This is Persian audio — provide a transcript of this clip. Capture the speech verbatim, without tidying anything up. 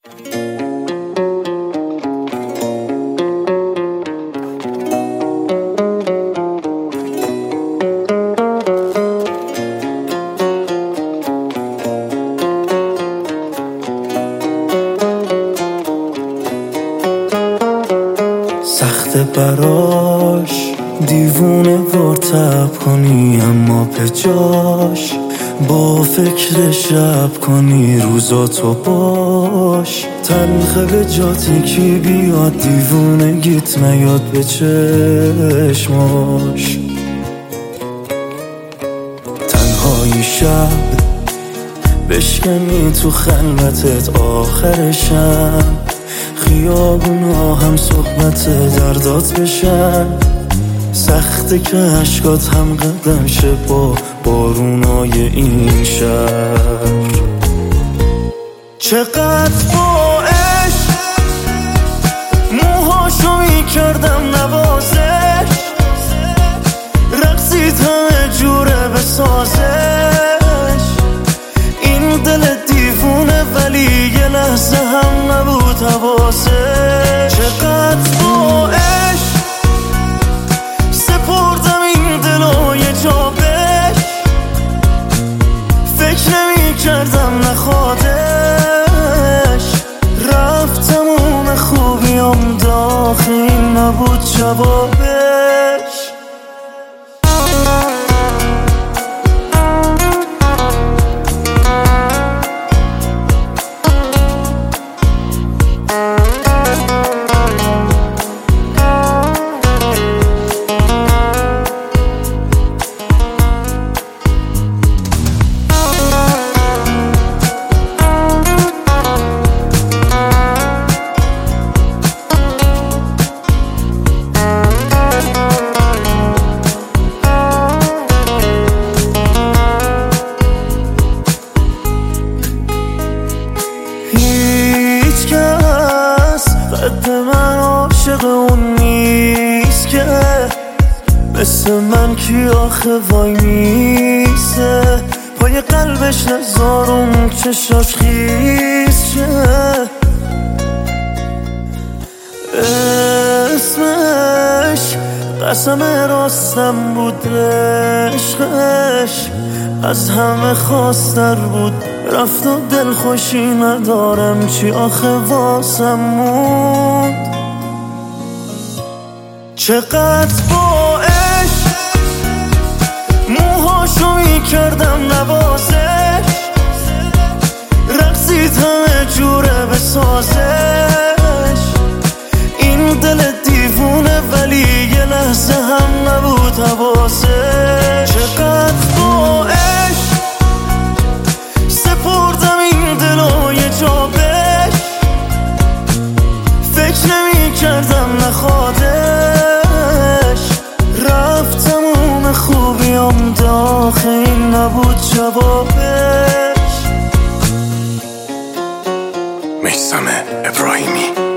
سخته براش دیوونه ورتب کنی، اما به جاش با فکر شب کنی روزاتو باش. تلخه به جاتی کی بیاد دیوونه گیت نیاد به چشماش. تنهایی شب بشکنی تو خلوتت آخرشم، خیابونا هم صحبت دردات بشن. سخته که عشقات هم قدم شه با بارونای این شهر. چقدر با عشق موهاشو میکردم نوازش، رقصید همه جوره بسازش. این دل دیوونه ولی یه لحظه هم نبود حواسش. چقدر با عشق سپردم این دلو یه جا بهش، فکر نمی کردم نخوادش. رفت تموم خوبیام داخل نبود جوابش. هیچ کس قد من عاشق اون نیست که مثل من کی آخه وای میسه پای قلبش نزارم چشاش خیز شه. اسمش قسم راستم بود، عشقش از همه خواستر بود. رفت و دل خوشی ندارم چی آخه واسم موند. چقدر با عشق موهاشو میکردم نوازش، رقصید همه جوره بسازش. این دل دیوونه ولی یه لحظه هم نبود حواسش. چقدر با عشق سپردم این دلو یه جا بهش، فکر نمی کردم نخوادش. رفت تموم خوبیام داخل نبود جوابش. میثم ابراهیمی.